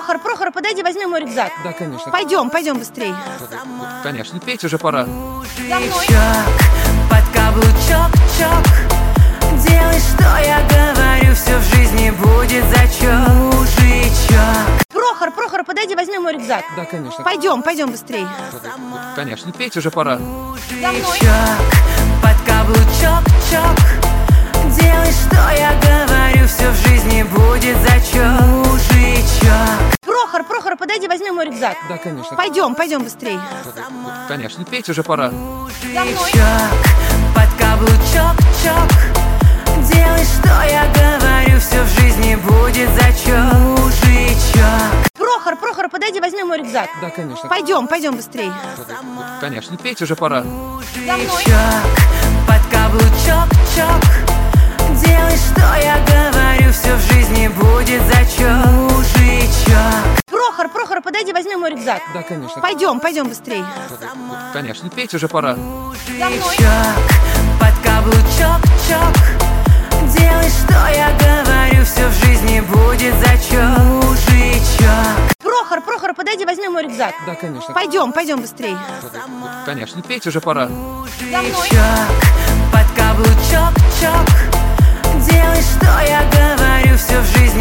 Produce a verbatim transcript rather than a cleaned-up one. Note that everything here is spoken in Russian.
Прохор, Прохор, подойди, возьми мой рюкзак. Да, конечно. Пойдем, пойдем быстрее. Конечно, петь уже пора. За мной. Под каблучок, чок. Делай, что я говорю, все в жизни будет зачет. Мужичок. Прохор, Прохор, подойди, возьми мой рюкзак. Да, конечно. Пойдем, пойдем быстрее. Конечно, петь уже пора. За мной. Под каблучок, чок. Делай, что я говорю, все в жизни будет зачет. Мужичок. Прохор, Прохор, подойди, возьми мой рюкзак. Да, конечно. Пойдем, пойдем быстрее. Конечно, петь уже пора. За мной. Под каблучок, чок. Делай, что я говорю, все в жизни будет зачет. Мужичок. Прохор, Прохор, подойди, возьми мой рюкзак. Да, конечно. Пойдем, пойдем быстрее. Конечно, петь уже пора. За мной. Под каблучок, чок. Делай, что я говорю, все в жизни будет зачет. Мужичок. Прохор, Прохор, подойди, возьми мой рюкзак. Да, конечно. Пойдем, пойдем быстрее. Конечно, петь уже пора. За мной. Под каблучок, чок. Делай, что я говорю, все в жизни будет зачет. Мужичок. Прохор, Прохор, подойди, возьми мой рюкзак. Да, конечно. Пойдем, пойдем быстрее. Конечно, петь уже пора. За мной. Под каблучок, чок. Делай, что я говорю, все в жизни